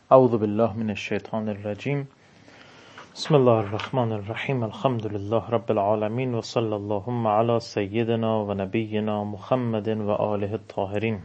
اعوذ بالله من الشیطان الرجیم. بسم الله الرحمن الرحیم. الحمد لله رب العالمین و صلی اللهم علی سیدنا و نبینا محمد و آله الطاهرین.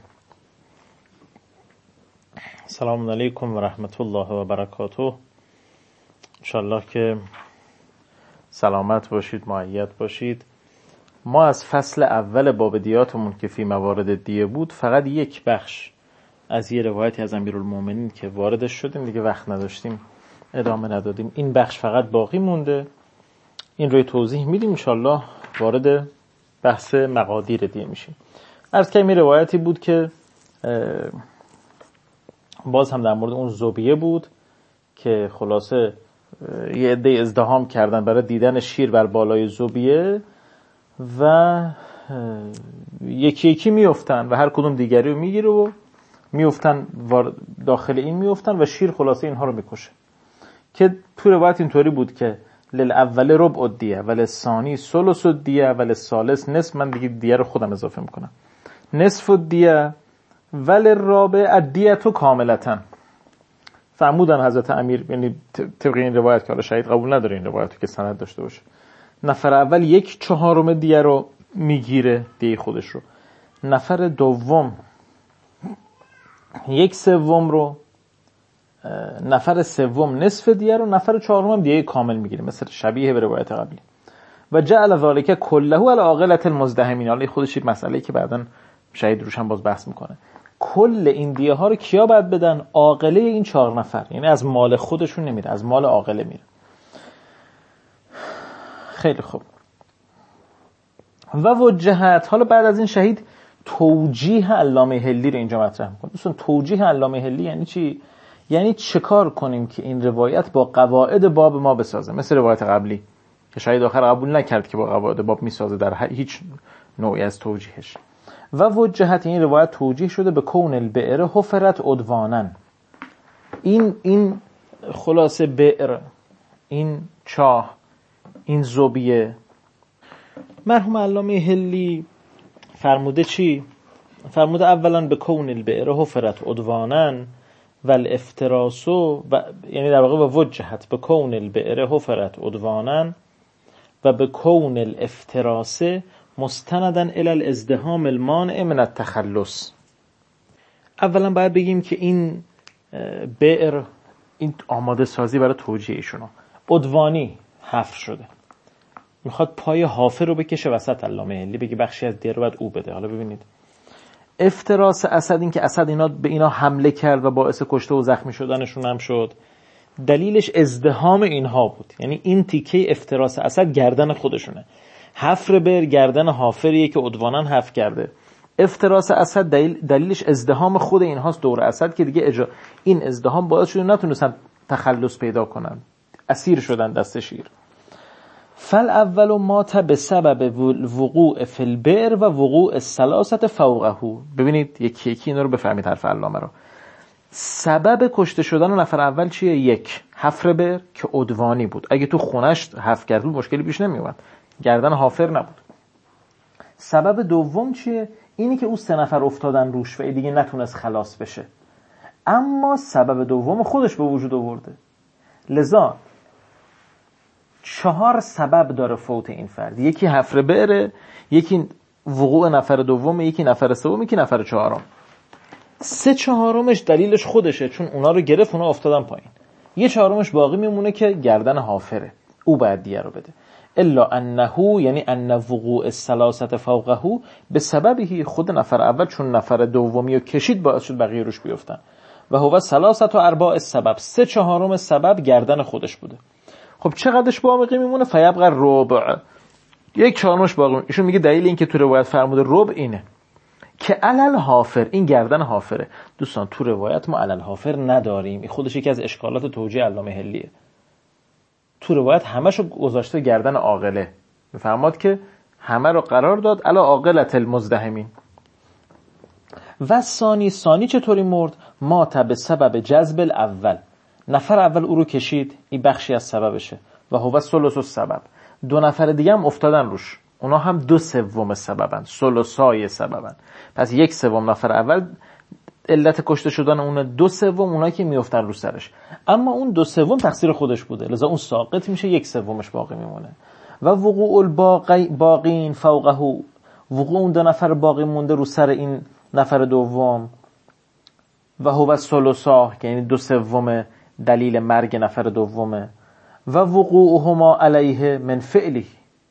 سلام علیکم و رحمت الله و برکاته. انشالله که سلامت باشید، مؤید باشید. ما از فصل اول باب دیاتمون که فی موارد دیه بود فقط یک بخش از یه روایتی از امیرالمومنین که واردش شدیم، دیگه وقت نداشتیم ادامه ندادیم. این بخش فقط باقی مونده، این روی توضیح میدیم، انشالله وارد بحث مقادیر دیه میشیم. عرض کردم این روایتی بود که باز هم در مورد اون زوبیه بود که خلاصه یه عده ازدحام کردن برای دیدن شیر بر بالای زوبیه و یکی یکی میافتن و هر کدوم دیگری رو میگیره و میافتن داخل این میافتن و شیر خلاصه اینها رو میکشه. که تو روایت اینطوری بود که للاول ربع الدیه وللثانی ثلث الدیه وللثالث نصف، من دیگه دیه رو خودم اضافه میکنم، نصف الدیه وللرابع الدیه کاملتا. فرمودن حضرت امیر، یعنی طبق این روایت که حالا شهید قبول نداره این روایت که سند داشته باشه، نفر اول 1/4 دیه رو میگیره، دیه خودش رو، نفر دوم 1/3 رو، نفر سوم نصف دیه رو، نفر چهارم هم دیه کامل میگیره، مثل شبیه به روایت قبلی. و جعل ذلک کله علی عاقله المزدحمین. حالا خودش یک مسئله که بعداً شهید روش هم باز بحث میکنه. کل این دیه ها رو کیا باید بدن؟ عاقله این 4 نفر، یعنی از مال خودشون نمیره، از مال عاقله میره. خیلی خوب. و وجهت، حالا بعد از این شهید توجیه علامه حلی رو اینجا مطرح میکنه. دوستان توجیه علامه حلی یعنی چی؟ یعنی چه کار کنیم که این روایت با قواعد باب ما بسازه، مثل روایت قبلی که شهید آخر قبول نکرد که با قواعد باب میسازه در هیچ نوعی از توجیهش. و وجهت، این روایت توجیه شده به کون البئر حفرت عدوانا. این خلاصه بئر، این چاه، این زوبیه، مرحوم علامه حلی فرموده چی؟ فرموده اولا به کون البئر حفرت عدوانا و الافتراسو، یعنی در واقع به وجهت به کون البئر حفرت عدوانا و به کون الافتراس مستنداً الی الازدحام المانع من التخلص. اولا باید بگیم که این بئر، این آماده سازی برای توجیه ایشونه، عدوانی حفر شده، میخواد پای حافر رو بکشه وسط. علامه حلی بگی بخشی از دیه رو باید او بده. حالا ببینید افتراس اسد، این که اسد به اینا حمله کرد و باعث کشته و زخمی شدنشون هم شد، دلیلش ازدحام اینها بود. یعنی این تیکه افتراس اسد گردن خودشونه، حفر بر گردن حافریه که عدوانا حفر کرده. افتراس اسد دلیلش ازدحام خود اینهاست دور اسد که دیگه این ازدحام باعث شده نتونستن تخلص پیدا کنن، اسیر شدن دست شیر. فالاول مات بسبب وقوع فی البئر و وقوع الثلاثه فوقه. ببینید یکی یکی اینا رو بفهمید حرف علامه رو. سبب کشته شدن نفر اول چیه؟ 1 حفر بئر که عدوانی بود، اگه تو خونش حفر کرد بود مشکلی پیش نمی اومد، گردن حافر نبود. سبب دوم چیه؟ اینی که او 3 نفر افتادن روش و دیگه نتونست خلاص بشه، اما سبب دوم خودش به وجود آورده. لذا 4 سبب داره فوت این فرد، یکی حفر بئر، یکی وقوع نفر دوم، یکی نفر سوم، یکی نفر چهارم. 3/4 دلیلش خودشه، چون اونا رو گرفت، اونا افتادن پایین. 1/4 باقی میمونه که گردن حافره، او باید دیه رو بده. الا انه، یعنی ان وقوع الثلاثه فوقه به سببی، خود نفر اول چون نفر دومی رو کشید باعث شد بقیه روش بیفتن. و هو 3/4 السبب، 3/4 سبب گردن خودش بوده. خب چقدرش باقی میمونه؟ فیبقى الربع، 1/4 باقی. ایشون میگه دلیل این که تو روایت فرموده ربع اینه که علل حافر، این گردن حافره. دوستان تو روایت ما علل حافر نداریم، این خودش یکی از اشکالات توجیه علامه حلیه. تو روایت همشو گذاشته گردن عاقله، میفرماد که همه رو قرار داد علی عاقله المزدحمین. و ثانی چطوری مرد؟ مات به سبب جذب الاول، نفر اول او رو کشید، این بخشی از سببشه. و هو ثلث السبب، 2 نفر دیگه هم افتادن روش، اونا هم 2/3 سببن، ثلثای سببن. پس 1/3 نفر اول علت کشته شدن اون 2/3 اونایی که میافتن رو سرش، اما اون 2/3 تقصیر خودش بوده، لذا اون ساقط میشه، 1/3 باقی میمونه. و وقوع الباقین فوقه، وقوع اون 2 نفر باقی مونده رو سر این نفر دوم، و هو الثلثا یعنی 2/3 دلیل مرگ نفر دومه. و وقوعهما علیه من فعلی،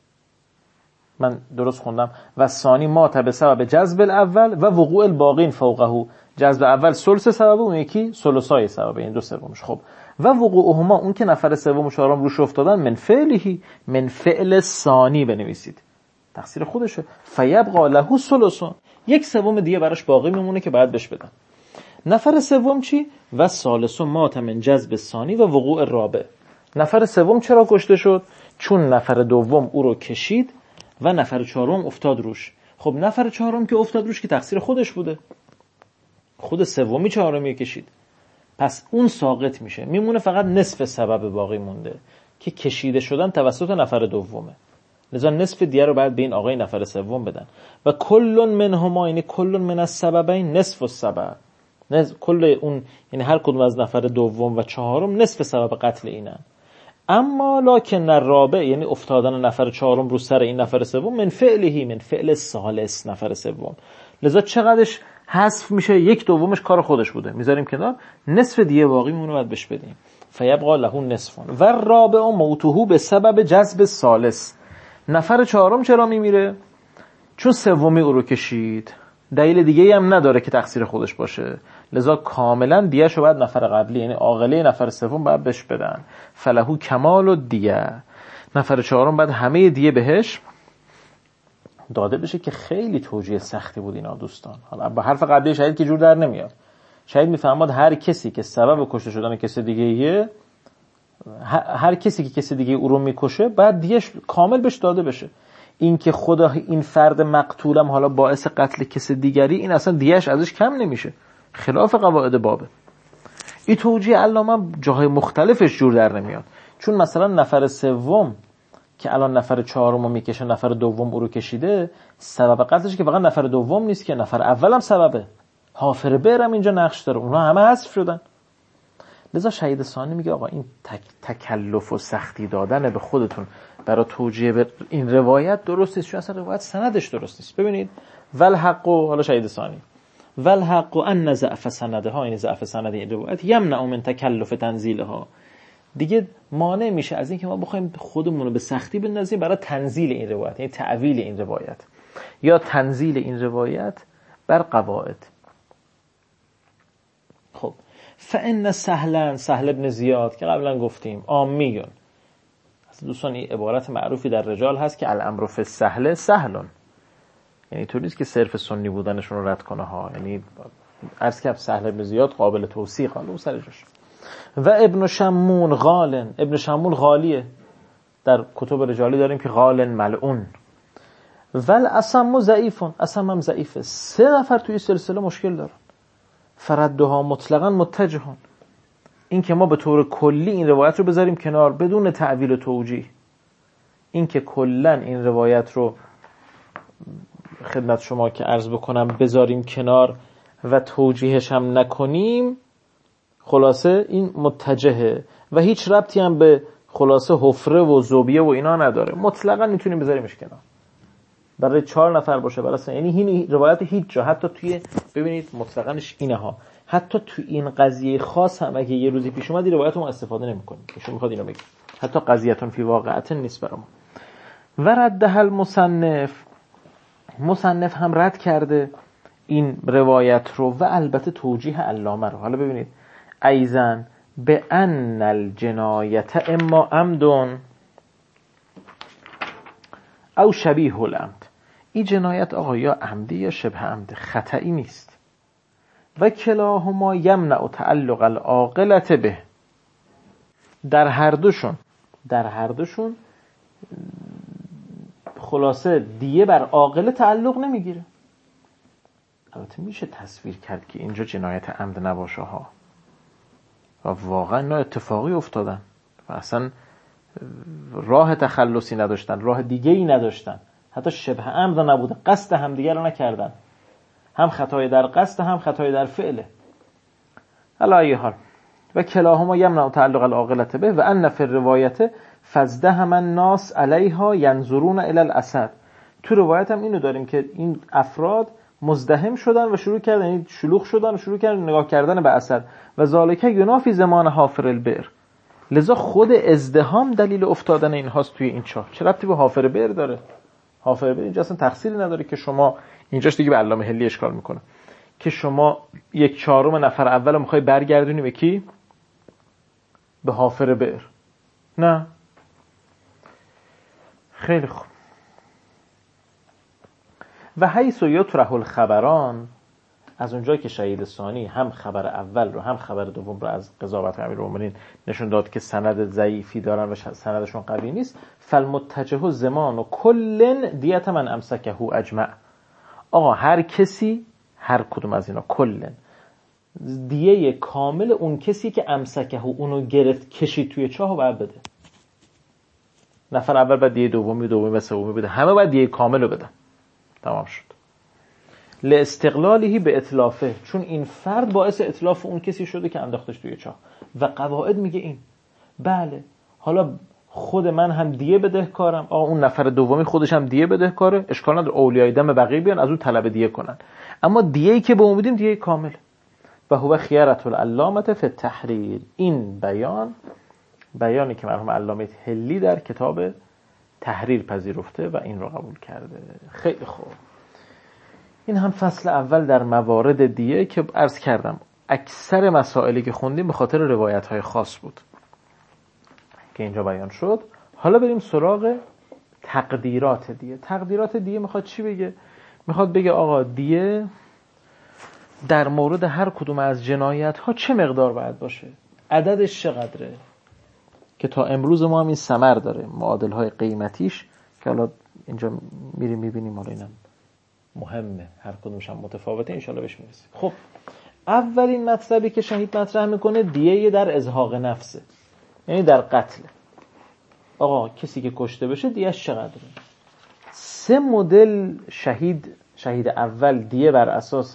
من درست خوندم، و ثانی ما به سبب جذب الاول و وقوع الباقین فوقه، جذب اول ثلث سبب، اون یکی ثلثای سبب، این 2/3. خب و وقوعهما اون که نفر سوم و چهارم روش افتادن، من فعلی، من فعل ثانی بنویسید، تقصیر خودشه. فیبقى له ثلث، 1/3 دیگه براش باقی میمونه که بعد بهش بدن. نفر سوم چی؟ و ثالث مات من جذب ثانی و وقوع الرابع. نفر سوم چرا کشته شد؟ چون نفر دوم او رو کشید و نفر چهارم افتاد روش. خب نفر چهارم که افتاد روش که تقصیر خودش بوده، خود سومی چهارمی کشید، پس اون ساقط میشه، میمونه فقط نصف سبب باقی مونده که کشیده شدن توسط نفر دومه، لذا نصف دیگه رو باید به این آقای نفر سوم بدن. و کل منهما، یعنی کل من السببین نصف السبب، کل اون یعنی هر کدوم از نفر دوم و چهارم نصف سبب قتل اینن. اما لکن الرابع، یعنی افتادن نفر چهارم رو سر این نفر سوم، من فعلهی، من فعل ثالث نفر سوم، لذا چقدرش حذف میشه؟ 1/2 کار خودش بوده، میذاریم کنار، نصف دیگه باقی میمونه باید بهش بدیم. فیبقى له نصف. و الرابع موته به سبب جذب الثالث، نفر چهارم چرا میمیره؟ چون سومی او رو کشید، دلیل دیگه هم نداره که تقصیر خودش باشه، لذا کاملا دیه‌شو باید نفر قبلی یعنی عاقله نفر سوم باید بهش بدن. فلهو کمال الدیه، نفر چهارم باید همه دیه بهش داده بشه، که خیلی توجیه سختی بود اینا دوستان. حالا با حرف قبلی شاید که جور در نمیاد، شاید میفهماد هر کسی که سبب کشته شدن کسی دیگه، هر کسی که کسی دیگه او رو میکشه بعد دیهش کامل بهش داده بشه. این که خدا این فرد مقتولم حالا باعث قتل کسی دیگری، این اصلا دیهش ازش کم نمیشه، خلاف قواعد بابه. این توجیه علامه جاهای مختلفش جور در نمیاد، چون مثلا نفر سوم که الان نفر چهارم رو میکشه، نفر دوم او رو کشیده، سبب قتلش که فقط نفر دوم نیست که نفر اولم سببه، حافر برم اینجا نقش داره، اونا همه حذف شدن. لذا شهید ثانی میگه آقا این تکلف و سختی دادن به خودتون برای توجیه به این روایت درست نیست، چون اصلا روایت سندش درست نیست. ببینید والحق، حالا شهید ثانی، والحق ان ضعف سندها، این ضعف سند این روایت یمنع من تکلف تنزیلها، دیگه مانع میشه از این که ما بخوایم خودمون رو به سختی بندازیم برای تنزیل این روایت، یعنی تعویل این روایت یا تنزیل این روایت بر قواعد. خب فان سهل ابن زیاد که قبلا گفتیم عامیون، دوستان این عبارت معروفی در رجال هست که الامر فی السهل سهلون، یعنی طوری نیست که صرف سنی بودنشون رو رد کنه ها، یعنی عرض که سهل ابن زیاد قابل توثیق، حالا اون سر جاش. و ابن شمون غالن، ابن شمون غالیه، در کتب رجالی داریم که غالن ملعون. ول اسم ضعیفون، اسم هم ضعیفه، 3 نفر توی سلسله مشکل دارن. فردها مطلقاً متجهون، این که ما به طور کلی این روایت رو بذاریم کنار بدون تعویل و توجیه، این که کلاً این روایت رو خدمت شما که عرض بکنم بذاریم کنار و توجیهش هم نکنیم، خلاصه این متجهه و هیچ ربطی هم به خلاصه حفره و زوبیه و اینا نداره، مطلقاً میتونیم بذاریمش کنار. برای 4 نفر باشه برای یعنی این روایت هیچ جا، حتی توی ببینید مطلقاًش اینه ها، حتی تو این قضیه خاص هم اگه یه روزی پیش اومد این روایت رو ما استفاده نمی‌کنیم، ایشون میخواد اینو بگه، حتی قضیه‌تون فی واقعتن نیست برام. و رده المصنف هم رد کرده این روایت رو و البته توجیه علامه رو. حالا ببینید ایزن به ان الجنایت اما عمدون او شبیه العمد، این جنایت آقا یا عمدی یا شبه عمد، خطئی نیست. و کلاهما یمنع تعلق العاقلة به، در هر دوشون خلاصه دیه بر عاقله تعلق نمیگیره. البته میشه تصویر کرد که اینجا جنایت عمد نباشه ها، و واقعا اینا اتفاقی افتادن و اصلا راه تخلصی نداشتن، راه دیگه ای نداشتن، حتی شبه عمد نبوده، قصد همدیگه رو نکردن، هم خطای در قصد هم خطای در فعله. علی ای حال و کلاهما یمنع تعلق العاقله به و ان فی الروایت فازدهم الناس علیها ینظرون الی الاسد. تو روایت هم اینو داریم که این افراد مزدحم شدن و شروع کردن، یعنی شلوغ شدن و شروع کردن نگاه کردن به اسد. و ذالک ینافی زمان حافر البئر. لذا خود ازدحام دلیل افتادن اینهاست توی این چاه. چه ربطی به حافر بئر داره؟ حافر بئر اینجا اصلا تقصیری نداره که شما، اینجاش دیگه به علامه حلی اشکال میکنه که شما 1/4 نفر اول رو میخوای برگردونی به کی؟ به حافر بئر. نه. خیلی خوب. و حیث یطرح الخبران، از اونجایی که شهید ثانی هم خبر اول رو هم خبر دوم رو از قضاوت امیرالمومنین نشون داد که سند ضعیفی دارن و سندشون قوی نیست، فالمتجه زمان و کلن دیت من امسکه اجمع. آقا هر کسی، هر کدوم از اینا، کلن دیه کامل اون کسی که امسکه اونو گرفت کشید توی چاه باید بده. نفر اول بعد دیه دومی و سومی بده، همه باید دیه کامل رو بدن. تمام شد. لاستقلاله به اتلافه، چون این فرد باعث اتلاف اون کسی شده که انداختش توی چاه. و قواعد میگه این بله حالا خود من هم دیه بدهکارم، اون نفر دومی خودش هم دیه بدهکاره، اشکال نداره اولیای دم بقیه بیان از اون طلب دیه کنن، اما دیه‌ای که به اون میدیم دیه کامل. و هو خیارة العلامة فی التحریر. این بیانی که مرحوم علامه حلی در کتاب تحریر پذیرفته و این رو قبول کرده. خیلی خوب. این هم فصل اول در موارد دیه که عرض کردم اکثر مسائلی که خوندیم به خاطر روایت‌های خاص بود که اینجا بیان شد. حالا بریم سراغ تقدیرات دیه. تقدیرات دیه میخواد چی بگه؟ میخواد بگه آقا دیه در مورد هر کدوم از جنایت‌ها چه مقدار باید باشه، عددش چقدره، که تا امروز ما هم این ثمر داره، معادل‌های قیمتیش که حالا اینجا میریم میبینیم. حالا اینم مهمه، هر کدومش هم متفاوته، انشالله بهش میرسیم. خب اولین مطلبی که شهید مطرح میکنه دیه در ازهاق نفسه، یعنی در قتل. آقا کسی که کشته بشه دیهش چقدره؟ 3 مدل شهید اول دیه بر اساس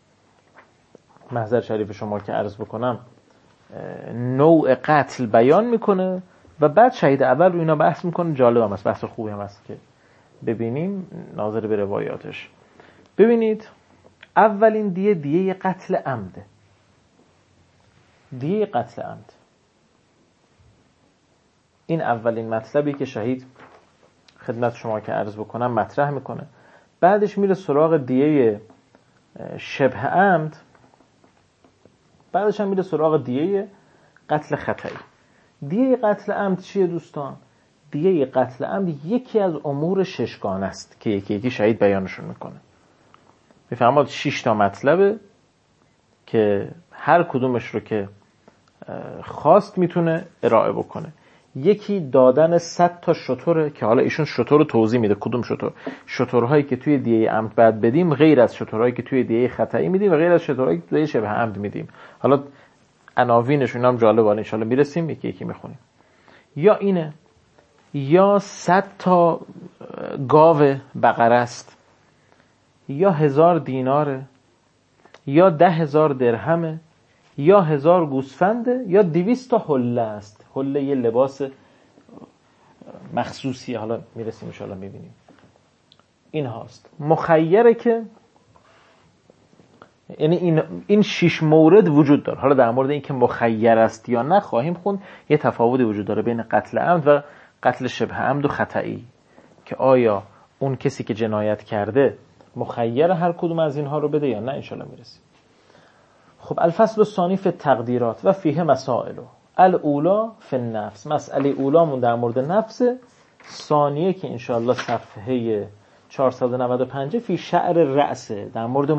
محضر شریف شما که عرض بکنم نوع قتل بیان میکنه و بعد شهید اول رو اینا بحث میکنه. جالب هم است، بحث خوبی هم است که ببینیم ناظر به روایاتش. ببینید اولین دیه قتل عمده. دیه قتل عمد، این اولین مطلبی که شهید خدمت شما که عرض بکنم مطرح میکنه. بعدش میره سراغ دیه شبه عمد، بعدش هم میره سراغ دیه قتل خطایی. دیه قتل عمد چیه دوستان؟ دیه قتل عمد یکی از امور 6 گانه است که یکی شهید بیانشون میکنه. میفهمید 6 تا مطلبه که هر کدومش رو که خواست میتونه ارائه بکنه. یکی دادن 100 تا شتره که حالا ایشون شتر رو توضیح میده. کدوم شتر؟ شترهایی که توی دیه عمد بعد بدیم غیر از شترهایی که توی دیه خطایی میدیم و غیر از شترهایی که توی شبه عمد میدیم. حالا عناوینشون هم جالبه، ان شاءالله میرسیم یکی یکی میخونیم. یا اینه، یا 100 تا گاو بقره است، یا 1000 دیناره، یا 10,000 درهمه، یا 1000 گوسفنده، یا 200 تا حله است. حله یه لباس مخصوصیه، حالا میرسیم ان شاءالله میبینیم. این هاست مخیره که یعنی این 6 مورد وجود داره. حالا در مورد این که مخیر است یا نه خواهیم خوند. یه تفاوتی وجود داره بین قتل عمد و قتل شبه عمد و خطایی، که آیا اون کسی که جنایت کرده مخیر هر کدوم از اینها رو بده یا نه. انشالله میرسیم. خب الفصل الثانی فی التقدیرات و فیه مسائل. الاولا فی النفس. مسئله اولامون در مورد نفس. ثانیه که انشالله صفحه 495 فی شعر رأسه، در مورد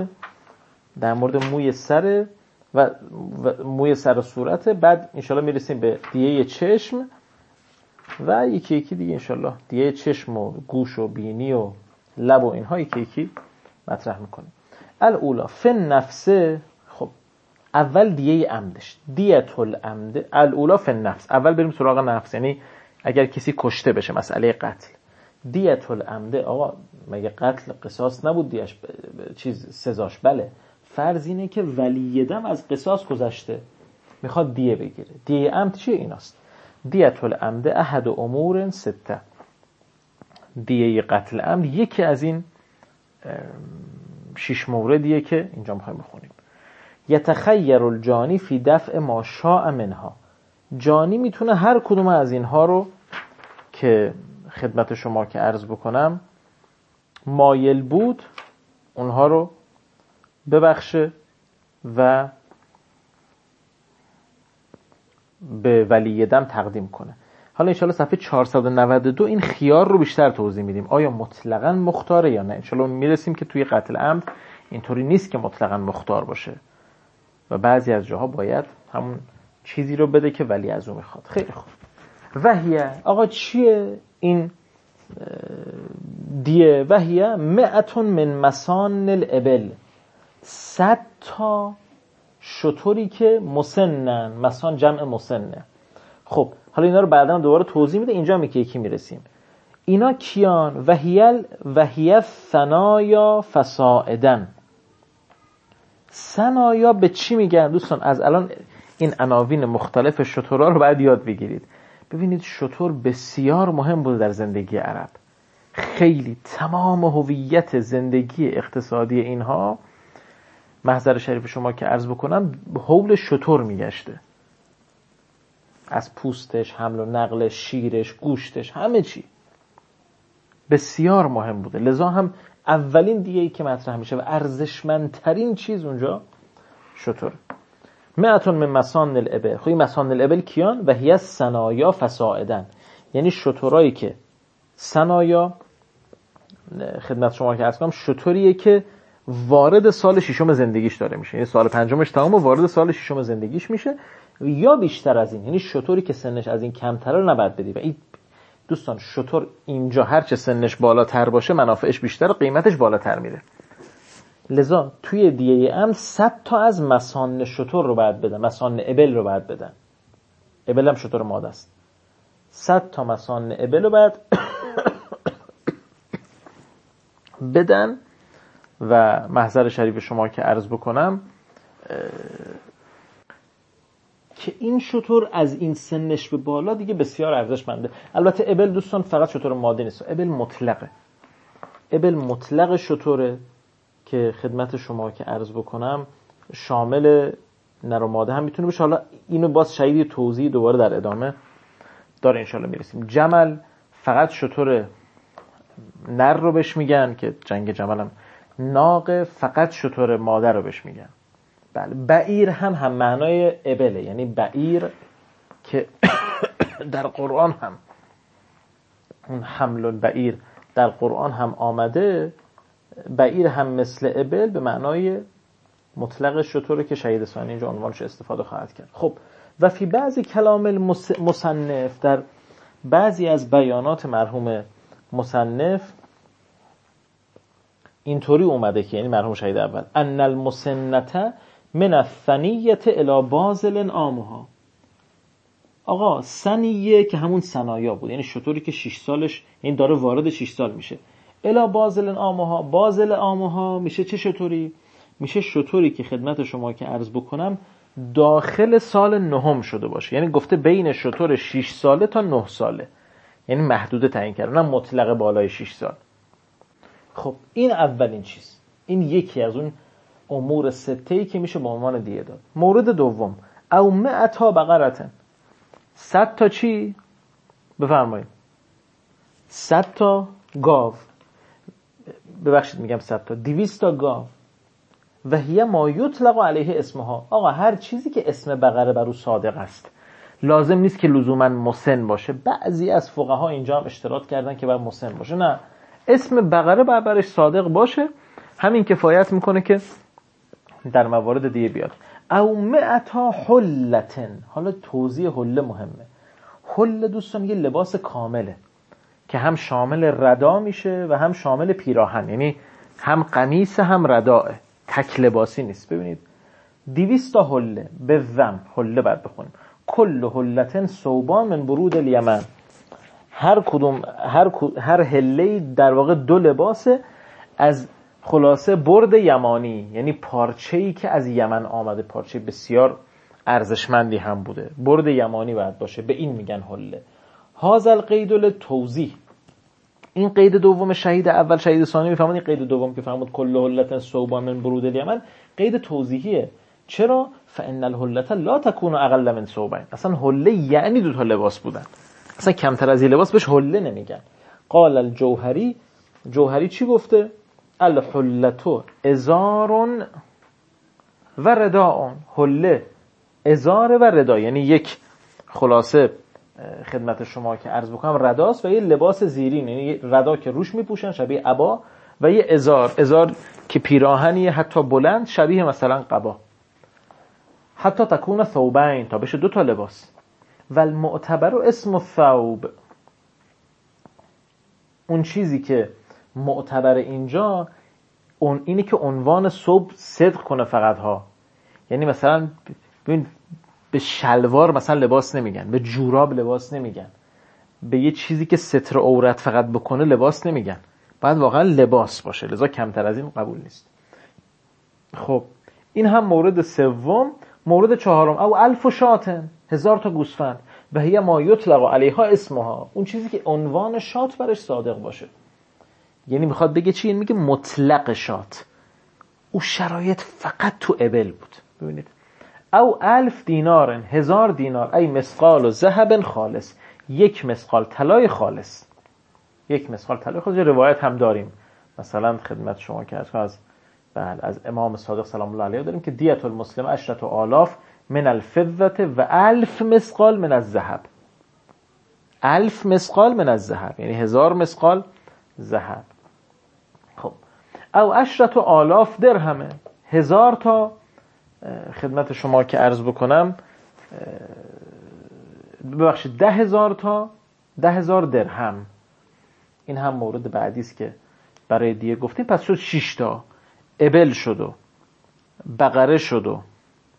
موی سر و موی سر و صورت. بعد انشالله میرسیم به دیه چشم و یکی یکی دیگه انشالله دیه چشم و گوش و بینی و لب و اینها یکی یکی مطرح میکنیم. الاولا فی النفس. خب اول دیه عمدش، دیت العمد. الاولا فی النفس، اول بریم سراغ نفس، یعنی اگر کسی کشته بشه، مسئله قتل. دیت العمده، آقا مگه قتل قصاص نبود دیش چیز سزاش؟ بله، فرض اینه که ولی دم از قصاص گذشته، میخواد دیه بگیره. دیه عمد چیه؟ ایناست: دیت العمده احد امور سته، دیه قتل عمد یکی از این 6 موردیه که اینجا میخوایم بخونیم. یتخیر الجانی فی دفع ما شاء منها، جانی میتونه هر کدوم از اینها رو که خدمت شما که عرض بکنم مایل بود اونها رو ببخشه و به ولی دم تقدیم کنه. حالا انشالله صفحه 492 این خیار رو بیشتر توضیح میدیم، آیا مطلقاً مختاره یا نه. انشالله میرسیم که توی قتل عمد اینطوری نیست که مطلقاً مختار باشه و بعضی از جاها باید همون چیزی رو بده که ولی از اون میخواد. خیلی خوب. وحیه، آقا چیه این دیه؟ وحیه 100 من مسان الابل، 100 تا شتری که مسنن، مسان جمع مسنه. خب حالا اینا رو بعدا دوباره توضیح میده، اینجا می که یکی میرسیم. اینا کیان؟ وحیه ثنایا فسائدن. ثنایا به چی میگن دوستان؟ از الان این عناوین مختلف شترها رو باید یاد بگیرید. ببینید شتر بسیار مهم بود در زندگی عرب، خیلی تمام هویت زندگی اقتصادی اینها، محضر شریف شما که عرض بکنم، حول شتر میگشته، از پوستش، حمل و نقلش، شیرش، گوشتش، همه چی بسیار مهم بوده. لذا هم اولین دیگه‌ای که مطرح میشه و ارزشمندترین چیز اونجا شتر. 100 من مسان الابل. خب این مسان الابل کیان؟ و هی ثنایا فسائدن، یعنی شترایی که ثنایا، خدمت شما که عرض کنم، شتریه که وارد سال 6 زندگیش داره میشه، یعنی سال 5 تمام و وارد سال 6 زندگیش میشه یا بیشتر از این، یعنی شتری که سنش از این کمتره رو نباید بدی. و این دوستان شتر اینجا هرچه سنش بالاتر باشه منافعش بیشتر و قیمتش بالاتر میره. لذا توی دیه عمد 100 تا از مسان شتر رو باید بدن، مسان ابل رو باید بدن. ابل هم شتر ماده است. 100 تا مسان ابل رو باید بدن و محضر شریف شما که عرض بکنم که این شتر از این سنش به بالا دیگه بسیار ارزشمنده. البته ابل دوستان فقط شتر ماده نیست، ابل مطلقه. ابل مطلق شتره که خدمت شما که عرض بکنم شامل نر و ماده هم میتونه بشه. حالا اینو باز شاید توضیح دوباره در ادامه داره انشالله میرسیم. جمل فقط شتر نر رو بهش میگن که جنگ جمل هم. ناقه فقط شتر ماده رو بهش میگن. بله. بعیر هم معنای ابله، یعنی بعیر که در قرآن هم اون حمل البعیر در قرآن هم آمده. بعیر هم مثل ابل به معنای مطلق شتره که شهید ثانی اینجا عنوانش استفاده خواهد کرد. خب و فی بعضی کلام المصنف، در بعضی از بیانات مرحوم مصنف اینطوری اومده که یعنی مرحوم شهید اول ان المسنته من الثنیه الی بازل عامها. آقا ثنیه که همون ثنایا بود، یعنی شتری که 6 سالش این داره وارد 6 سال میشه. الی بازل عامها، بازل عامها میشه چه شتری؟ میشه شتری که خدمت شما که عرض بکنم داخل سال 9 شده باشه، یعنی گفته بین شتر 6 ساله تا 9 ساله، یعنی محدوده تعیین کردن، نه مطلق بالای 6 سال. خب این اولین چیز، این یکی از اون امور سته‌ای که میشه به عنوان دیه داد. مورد دوم، او 100 بقرة، 100 تا چی؟ بفرمایید 100 تا گاو، ببخشید میگم 100 تا، 200 تا گاو. و هی ما یطلق علیه اسمها. آقا هر چیزی که اسم بقره بر او صادق است، لازم نیست که لزوما مسن باشه. بعضی از فقها اینجا هم اشتراط کردن که باید مسن باشه، نه، اسم بقره برش صادق باشه، همین کفایت میکنه که در موارد دیگه بیاد. او 100 حلة. حالا توضیح حله مهمه. حله دوستان یه لباس کامله که هم شامل ردا میشه و هم شامل پیراهن، یعنی هم قمیص هم رداه، تک لباسی نیست. ببینید 200 تا حله به وم، حله باید بخونیم. کل حلة ثوبان من برود الیمن. هر هله در واقع 2 لباسه از خلاصه برد یمانی، یعنی پارچه‌ای که از یمن آمده، پارچه بسیار ارزشمندی هم بوده، برد یمانی باید باشه، به این میگن حله. هذا القید للتوضیح، این قید دوم شهید اول شهید ثانی میفهمید، این قید دوم که فهمید کل حلة ثوبان من برود الیمن قید توضیحیه. چرا؟ فان الحلة لا تكون اقل من ثوبین، اصلا حله یعنی 2 تا لباس بودن، اصلا کمتر از این لباس بهش حله نمیگن. قال الجوهری، جوهری چی گفته؟ الحلة ازار و رداء، حله ازار و ردا، یعنی یک خلاصه خدمت شما که عرض بکنم رداست و یه لباس زیرین، یعنی ردا که روش میپوشن شبیه عبا، و یه ازار که پیراهنیه حتی بلند شبیه مثلا قبا. حتی تکون ثوبین، تا بشه 2 تا لباس. و المعتبر اسم الثوب، اون چیزی که معتبر اینجا اون اینی که عنوان ثوب صدق کنه فقط ها، یعنی مثلا ببین به شلوار مثلا لباس نمیگن، به جوراب لباس نمیگن، به یه چیزی که ستر عورت فقط بکنه لباس نمیگن، باید واقعا لباس باشه، لذا کمتر از این قبول نیست. خب این هم مورد سوم. مورد چهارم او 1000 شاة، 1000 تا گوسفند، و هي ما یطلق علیها اسمها، اون چیزی که عنوان شات برش صادق باشه. یعنی میخواد بگه چی؟ میگه مطلق شات، او شرایط فقط تو ابل بود. ببینید او 1000 دینار، 1000 دینار، ای مسقال و ذهب خالص، 1 مسقال طلای خالص، 1 مسقال طلای خالص. روایت هم داریم مثلا خدمت شما که از امام صادق سلام الله علیه داریم که دیت المسلم 10,000 من الفضة و 1000 مسقال من الذهب، 1000 مسقال من الذهب یعنی 1000 مسقال ذهب. خب او 10,000 درهم، 1000 تا خدمت شما که عرض بکنم ببخشید 10,000 تا 10,000 درهم. این هم مورد بعدی است که برای دیگه گفتیم. پس شد 6 تا، ابل شد و بقره شد و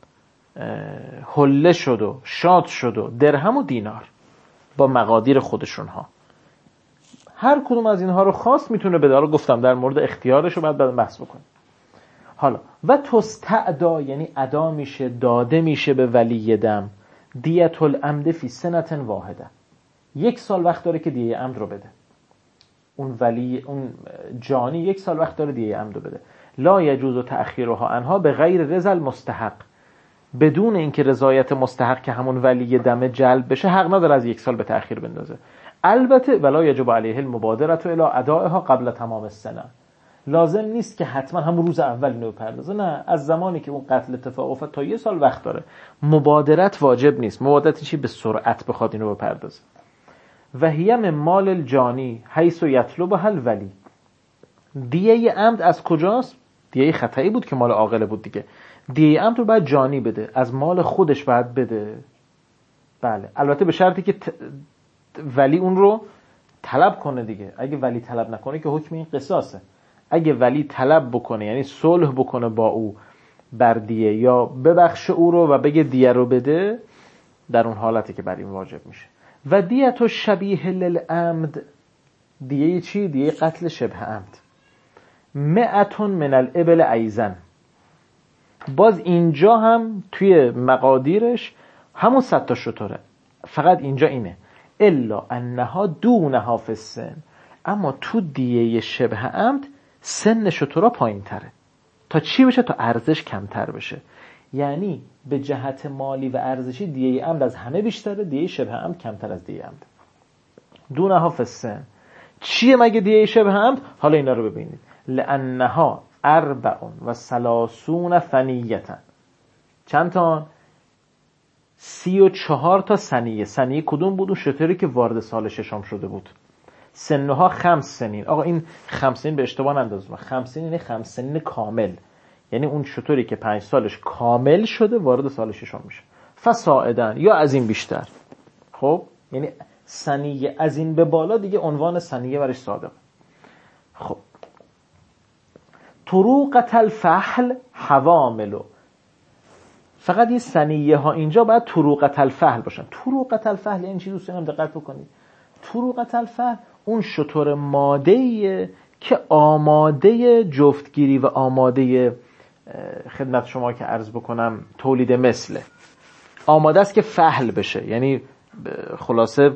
حله شد و شات شد و درهم و دینار با مقادیر خودشون ها. هر کدوم از اینها رو خاص میتونه بده. گفتم در مورد اختیارش رو بعد بحث بکنیم. حالا و تستعدا یعنی ادا میشه، داده میشه به ولی دم، دیت العمد فی سنة واحده، 1 سال وقت داره که دیه عمد رو بده. اون ولی اون جانی 1 سال وقت داره دیه عمد رو بده. لا یجوز تأخیرها عنها به غیر رضا المستحق، بدون اینکه رضایت مستحق که همون ولی دم جلب بشه حق نداره از 1 سال به تأخیر بندازه. البته ولا یجب علیه المبادرة الی ادائها قبل تمام السنه، لازم نیست که حتما همون روز اول اینو بپردازه، نه، از زمانی که اون قتل اتفاق افتاد تا 1 سال وقت داره. مبادرت واجب نیست، مبادرت چی؟ به سرعت بخواد اینو بپردازه. و هی من مال الجانی حیث یطلبها الولی، دیه عمد از کجاست؟ دیه خطایی بود که مال عاقله بود دیگه، دیه عمد رو باید جانی بده، از مال خودش باید بده. بله، البته به شرطی که ولی اون رو طلب کنه دیگه. اگه ولی طلب نکنه که حکم این قصاصه. اگه ولی طلب بکنه یعنی صلح بکنه با او بر دیه، یا ببخشه او رو و بگه دیه رو بده، در اون حالتی که بر این واجب میشه. و دیت شبیه للعمد، دیه چی؟ دیه قتل شبه عمد. 100 من الابل ایزن، باز اینجا هم توی مقادیرش همون 100 تا شتره، فقط اینجا اینه الا انها دونها فی السن، اما تو دیه شبه عمد سن شترا پایین تره. تا چی بشه؟ تا ارزش کمتر بشه. یعنی به جهت مالی و ارزشی دیه عمد از همه بیشتره، دیه شبه عمد کمتر از دیه عمد. دونها فی السن چیه مگه دیه شبه عمد؟ حالا اینا رو ببینید. لانها 34 ثنیه، چند تا؟ 34 تا ثنیه. ثنیه کدوم بود؟ اون شتری که وارد سال 6 شده بود. سنها 5 سنین. آقا این 5 سنین به اشتباه نندازم، 5 سنین یعنی 5 سنین کامل، یعنی اون شتری که 5 سالش کامل شده وارد سال 6 میشه. فصاعدن یا از این بیشتر. خب یعنی ثنیه از این به بالا دیگه عنوان ثنیه برش صادق. خب طروقة الفحل حواملو، فقط این ثنیه ها اینجا باید طروقة الفحل باشن. طروقة الفحل یعنی چی دوستان؟ دقت بکنید. طروقة الفحل اون شتر ماده‌ایه که آماده جفتگیری و آماده خدمت شما که عرض بکنم تولید مثله، آماده است که فحل بشه، یعنی خلاصه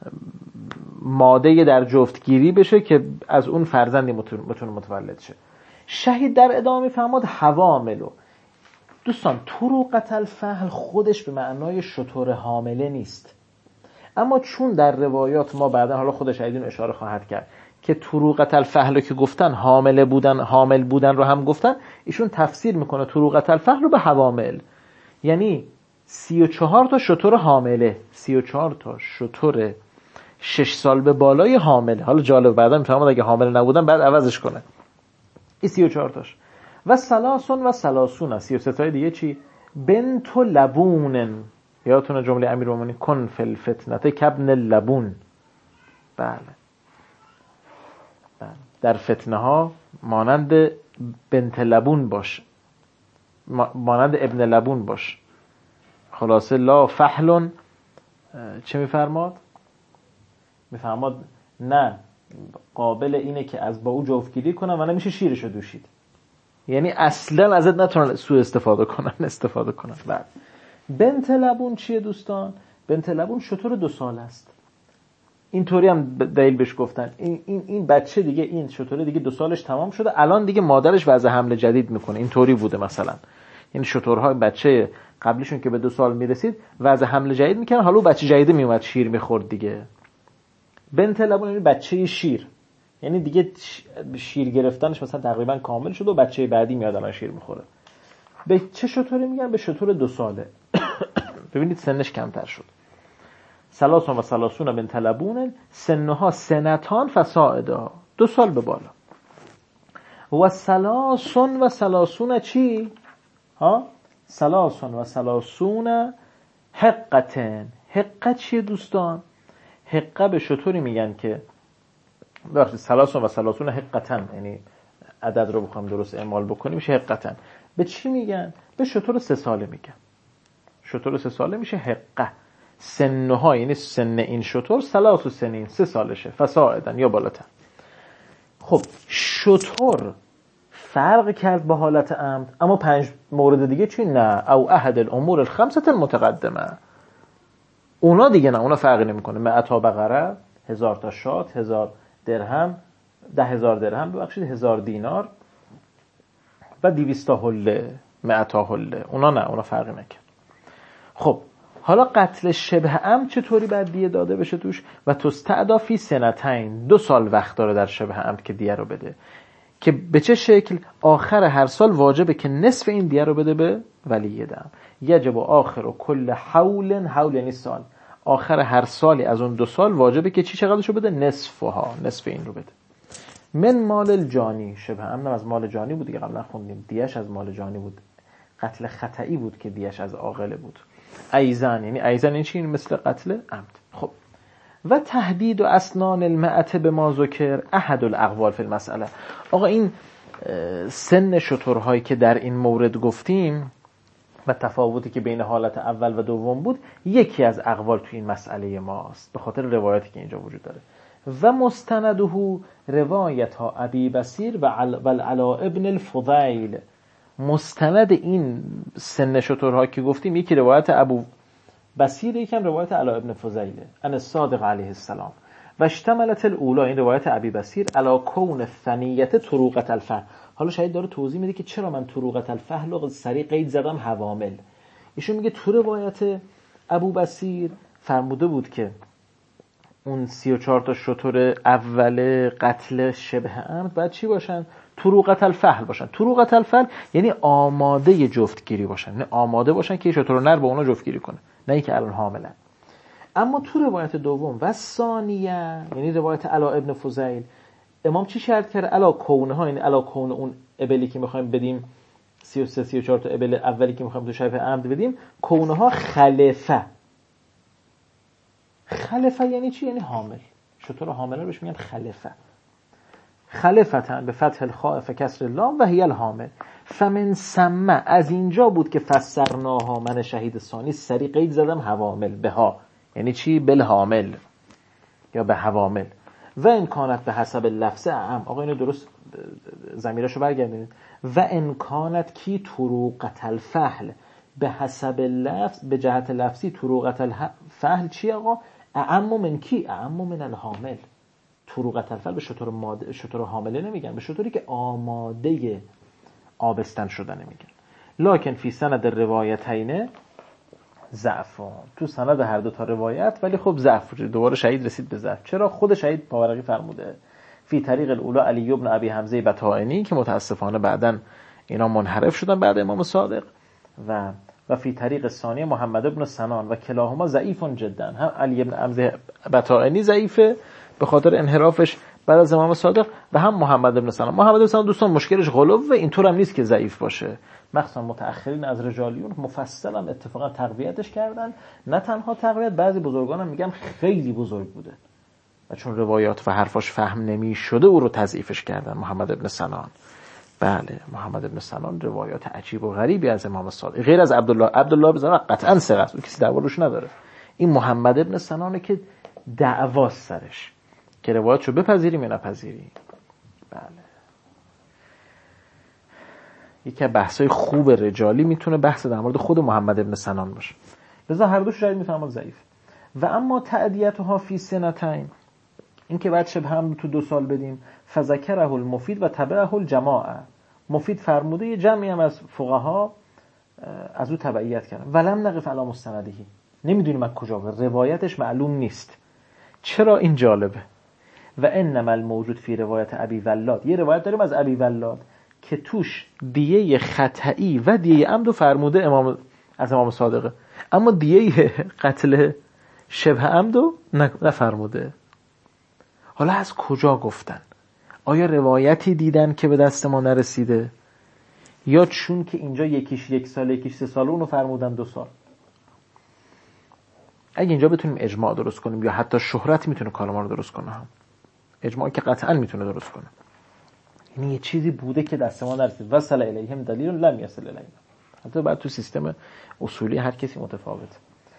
ماده در جفتگیری بشه که از اون فرزندی بتونه متولد شه. شهید در ادامه فرماد حواملو. دوستان طروقة الفحل خودش به معنای شتر حامله نیست، اما چون در روایات ما بعدا حالا خود شهیدین اشاره خواهد کرد که طروقة الفحل که گفتن حامل بودن رو هم گفتن، ایشون تفسیر میکنه طروقة الفحل رو به حوامل، یعنی 34 تا شتر حامله، 34 تا شتر 6 سال به بالای حامله. حالا جالب بعدا میفهمم اگه حامله نبودن بعد عوضش کنه. این 34 تاش و سلاسون و سلاسون 33 تای دیگه چی؟ بنت لبون. یادتونه جمله امیرالمومنین کن فی الفتنه کابن لبون. بله در فتنه ها مانند بنت لبون باش، مانند ابن لبون باش. خلاصه لا فحلون چه میفرماد؟ میفرماد نه قابل اینه که از با او جفتگیری کنن و نمیشه شیرشو دوشید، یعنی اصلا ازت نتونن سوء استفاده کنن. بعد بنت لبون چیه دوستان؟ بنت لبون شتر 2 سال است. اینطوری هم دلیل بهش گفتن این بچه دیگه، این شتر دیگه 2 سالش تمام شده، الان دیگه مادرش وضع حمل جدید میکنه. اینطوری بوده مثلا، یعنی شترهای بچه قبلیشون که به 2 سال میرسید وضع حمل جدید میکنن، حالا بچه جدید میومد شیر میخورد دیگه. بنت لبون یعنی بچه شیر، یعنی دیگه شیر گرفتنش مثلا تقریبا کامل شده و بچه بعدی میاد الان شیر میخوره. به چه شتری میگن؟ به شتر 2 ساله. ببینید سنش کمتر شد. سلاسون و سلاسون بنت لبون سنها سنتان فساعدا 2 سال به بالا. و سلاسون و سلاسون چی؟ سلاسون و سلاسون حقتن. حقه چیه دوستان؟ حقه به شطوری میگن که بخشید سلاسون و سلاسون حقتن، یعنی عدد رو بخوام درست اعمال بکنیم میشه حقتن. به چی میگن؟ به شطور 3 ساله میگن. شطور 3 ساله میشه حقه. سنها یعنی سن این شطور سلاس و سنین 3 سالشه فساعدن یا بالاتر. خب شطور فرق کرد با حالت عمد، اما 5 مورد دیگه چی؟ نه او احد الامور الخمسه المتقدمه، اونا دیگه نه، اونا فرقی نمیکنه. معتا بقره، 1000 تا شات، 1000 درهم، 10,000 درهم ببخشید، 1000 دینار و 200 حله، معتا حله، اونا نه، اونا فرقی نکرد. خب حالا قتل شبه عمد چطوری باید دیه داده بشه توش؟ و تستعدا فی سنتین 2 سال وقت داره در شبه عمد که دیه رو بده. که به چه شکل؟ آخر هر سال واجبه که نصف این دیه رو بده به ولی دم. یجب آخر و کل حول، حول یعنی سال، آخر هر سالی از اون 2 سال واجبه که چی چقدرشو بده؟ نصفها، نصف این رو بده. من مال الجانی، شبه عمد از مال جانی بود دیگه، قبلا خوندیم دیهش از مال جانی بود، قتل خطئی بود که دیهش از عاقله بود. ایزن یعنی ایزن این چی؟ مثل قتل عمد. خب و تهدید و اسنان المعته به ما ذکر احد الاقوال فی المسئله. آقا این سن شترهایی که در این مورد گفتیم و تفاوتی که بین حالت اول و دوم بود، یکی از اقوال توی این مسئله ماست به خاطر روایتی که اینجا وجود داره. و مستنده روایت ها ابی بصیر و العلا ابن الفضیل. مستند این سن شترها که گفتیم یکی روایت ابو بصیر، یکم روایت علا ابن فضیله ان الصادق علیه السلام. و اشتملت الاولا، این روایت ابی بصیر، علا کون ثنیت طروقة الفحل. حالا شاید داره توضیح میده که چرا من طروقة الفحل رو سریع قید زدم حوامل. ایشون میگه تو روایت ابو بصیر فرموده بود که اون 34 تا شتر اول قتل شبه عمد باید چی باشن؟ طروقة الفحل باشن. طروقة الفحل یعنی آماده جفتگیری باشن، نه آماده باشن که شتر نر با اونا جفتگیری کنه، نه اینکه الان حاملن. اما تو روایت دوم و ثانیه یعنی روایت علا ابن فضیل، امام چی شرط کرده؟ علا کونه ها، یعنی علا کونه اون ابلی که میخوایم بدیم 33 34 تا ابل اولی که میخوایم تو شبه عمد بدیم، کونه ها خلفه. خلفه یعنی چی؟ یعنی حامل. شتر حامله بهش میگن خلفه. خلفتن به فتح الخاء فکسر اللام و هی الحامل. فمن سمه، از اینجا بود که فسرناها، من شهید ثانی سری قید زدم حوامل بها، یعنی چی؟ بالحامل. یا به حوامل. و امکانت به حسب لفظ اعم، آقا اینو درست ضمیرشو برگردونید. و امکانت کی طروقت الفحل، به حسب لفظ، به جهت لفظی طروقت الفحل چی آقا؟ اعم من کی؟ اعم من الحامل. طروقت الفحل به شتر حامله نمیگن، به شتری که آماده آبستن شدن میگن. لکن فی سند روایتین ضعفون، تو سند هر دو تا روایت ولی خب ضعف، دوباره شهید رسید به ضعف. چرا؟ خود شهید پاورقی فرموده فی طریق الاولا علی ابن ابی حمزه بطائنی، که متاسفانه بعدن اینا منحرف شدن بعد امام صادق، و فی طریق ثانی محمد ابن سنان و کلاهما ضعیف جدا. هم علی ابن حمزه بطائنی ضعیفه به خاطر انحرافش بعد از امام صادق، و هم محمد ابن سنان. محمد ابن سنان دوستان مشکلش غلو، اینطور هم نیست که ضعیف باشه، مخصوصا متأخرین از رجالیون مفصل هم اتفاقا تقویتش کردن. نه تنها تقویت، بعضی بزرگان هم میگم خیلی بزرگ بوده و چون روایات و حرفاش فهم نمی شده او رو تضعیفش کردن. محمد ابن سنان، بله محمد ابن سنان روایات عجیب و غریبی از امام صادق، غیر از عبدالله بن قطعا ثقه است، کسی دعوا روش نداره. این محمد ابن سنانه که دعواست سرش که روایاتشو بپذیریم یا نپذیریم. بله، یکی از بحث‌های خوب رجالی میتونه بحث در مورد خود محمد ابن سنان باشه، لذا هر دوش شاید میفهمن ضعیف. و اما تعدیتها فی سنتین، این که بعد شبه هم تو 2 سال بدیم، فذکره المفید و تبعه الجماعه، مفید فرموده، یه جمعی هم از فقها از او تبعیت کردن. ولم نقف علی مستندهی، نمیدونیم از کجا بود، روایتش معلوم نیست. چرا این جالبه؟ و انما الموجود فی روایت ابی ولاد، یه روایت داریم از ابی ولاد که توش دیه خطئی و دیه عمد فرموده از امام صادقه، اما دیه قتل شبه عمد نفرموده. حالا از کجا گفتن؟ آیا روایتی دیدن که به دست ما نرسیده، یا چون که اینجا یکیش 1 سال یکیش 3 سال اونو فرمودن 2 سال؟ اگه اینجا بتونیم اجماع درست کنیم، یا حتی شهرت میتونه کار ما رو درست کنه، هم اجماع که قطعا میتونه درست کنه، یعنی یه چیزی بوده که دست ما نرسید. وصل الیهم دلیل لم یصل الینا. حتی بعد تو سیستم اصولی هر کسی متفاوت.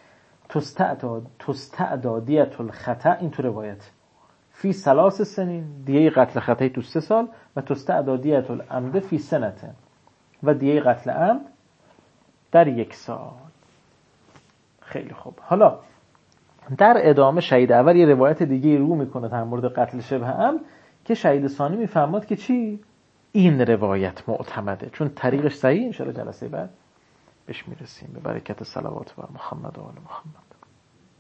تستعدادیت الخطا، این تو روایت فی 3 سنین، دیه قتل خطایی تو 3 سال، و تستعدادیت العمد فی سنته، و دیه قتل عمد در 1 سال. خیلی خوب. حالا در ادامه شهید اول یه روایت دیگه رو میکنه در مورد قتل شبه عمد که شهید ثانی میفهمد که چی؟ این روایت معتمده، چون طریقش صحیح. ان شاء الله جلسه بعد بهش میرسیم. به برکت صلوات بر محمد و آل محمد.